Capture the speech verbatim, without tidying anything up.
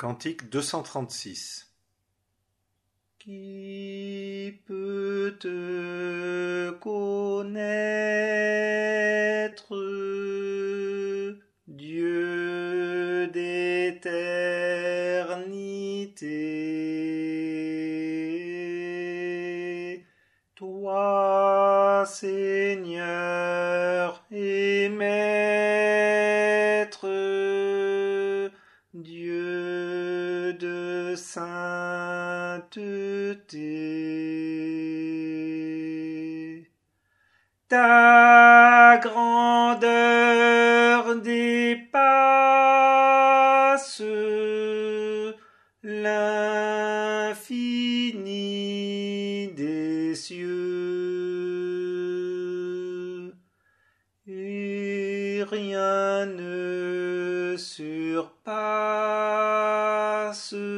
Cantique deux cent trente-six. Qui peut te connaître, Dieu d'éternité? Toi, Seigneur et Maître, Dieu de sainteté. Ta grandeur dépasse l'infini des cieux, et rien ne surpasse